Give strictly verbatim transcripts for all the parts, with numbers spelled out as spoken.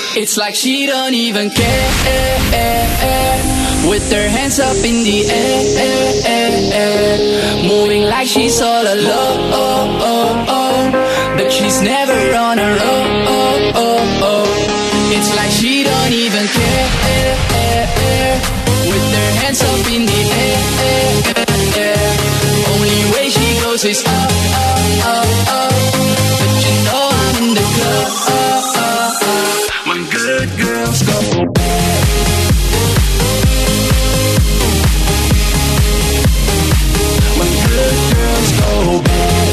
It's like she don't even care. With her hands up in the air, moving like she's all alone, but she's never on her own. It's like she don't even care. With her hands up in the air, only way she goes is up, up, up, up. But you know I'm in the club. When good girls go bad. When good girls go bad.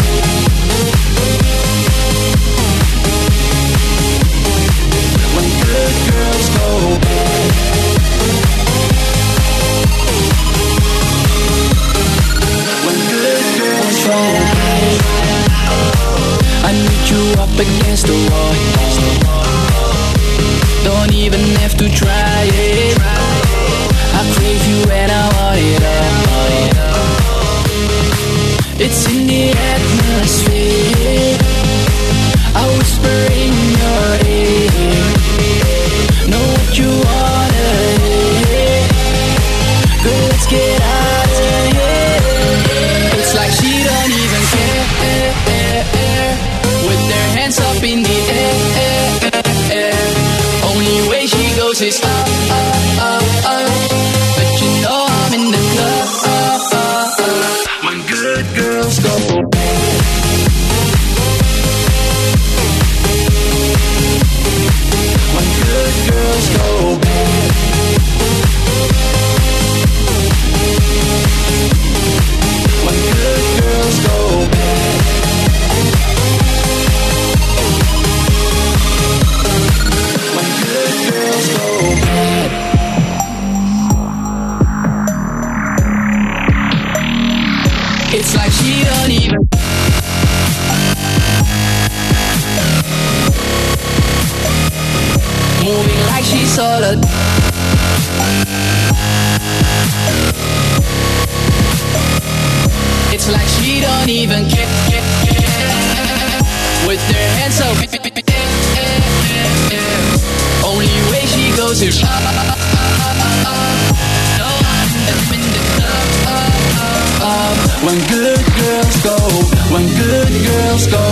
When good girls go bad. When good girls go bad. I need you up against the wall. Don't even have to try it. I crave you and I want it all. It's in the atmosphere. I whisper in your ear. Know what you wanna hear. Girl, let's get out of here. It's like she don't even care. With their hands up in the air. Only way she goes is up, up, up, up. But you know I'm in the club. When good girls go bad. When good girls go bad. When good girls go bad. When good girls go bad. It's like she don't even. Moving like she's all alone. It's like she don't even care. With her hands up. Only way she goes is up. No, I'm in the club. When good girls go, when good girls go